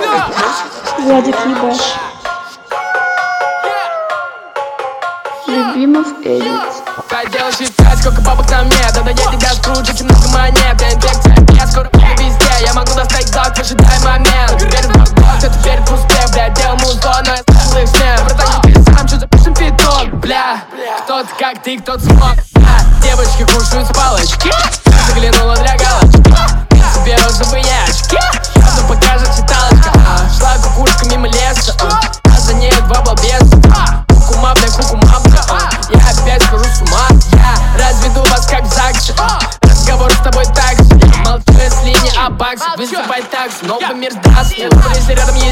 Владик ебаш. Любимов Эдит. Хотел считать, сколько бабок на мне. Тогда я тебя скручу, очень много монет. Я инфекция, я скоро везде. Я могу достать док, выжидай момент. Верю в мой бокс, это верит в успех. Бля, делал музло, но я слышал их сне. Братан, ты сам, что запишем фиток. Бля, кто-то как ты, кто-то смог. Девочки кушают с палочки. Заглянула для галочки. Себе розовые очки. Что покажет читалочка. Шла кукушка мимо леса. А за ней два балбеса. Кукума, бля, кукума, бля. Я опять схожу с ума. Я разведу вас как в ЗАГСе. Разговор с тобой так же. Молчу, если не о баксе. Вызывай такси, новый мир даст. Если рядом